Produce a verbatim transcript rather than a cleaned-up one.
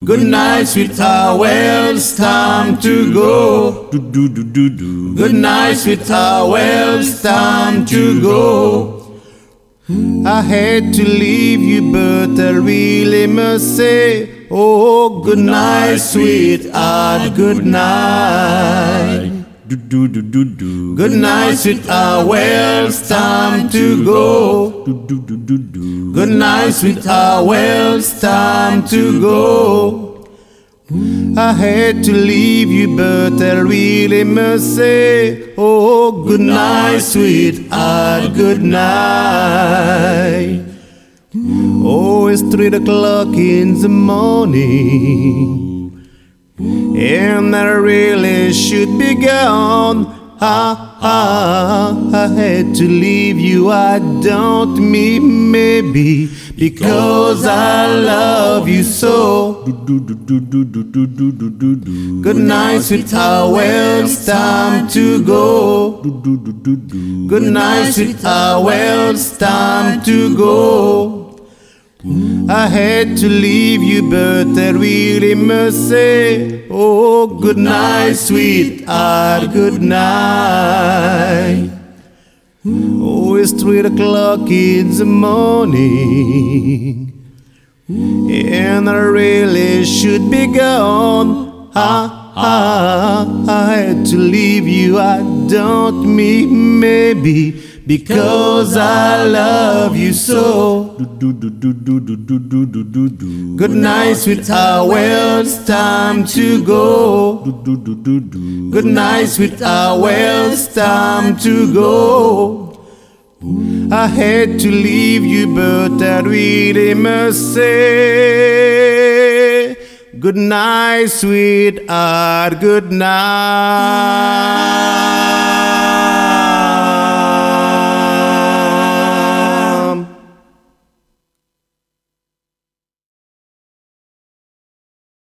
Good night, sweetheart, well, it's time to go. Do, do, do, do, do. Good night, sweetheart, well, it's time to go. I had to leave you, but I really must say, oh, good night, sweetheart, good night. Do, do, do, do, do. Good night, sweetheart, well, it's time to go. Do, do, do, do, do. Good night, sweetheart, well, it's time to go. I had to leave you, but I really must say, oh, good night, sweetheart, good night. Oh, it's three o'clock in the morning, and I really should be gone. Ah, ah, I had to leave you, I don't mean maybe, because I love you so. Good night, sweetheart, well, it's time to go. Good night, sweetheart, well, it's time to go. I had to leave you, but I really must say, oh, good night, sweetheart, good night. Oh, it's three o'clock in the morning, and I really should be gone. Ah, ah, I had to leave you, I don't mean maybe, because I love you so. Good night, sweetheart, well, it's time to go. Good night, sweetheart, well, it's time to go. I had to leave you, but I really must say, good night, sweetheart, good night.